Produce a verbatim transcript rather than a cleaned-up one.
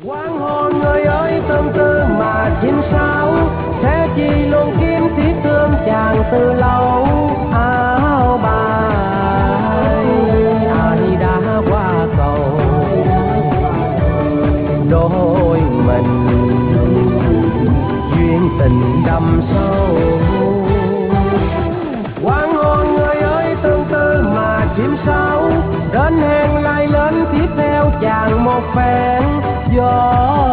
Quang hồn người ơi tương tư mà chim sáo sẽ chi luôn kiếm thiết thương chàng từ lâu. Áo bài ai đã qua cầu đôi mình duyên tình đậm sâu. Quang hồn người ơi tương tư mà chim sáo đến hẹn lại lên tiếp theo chàng một phen gió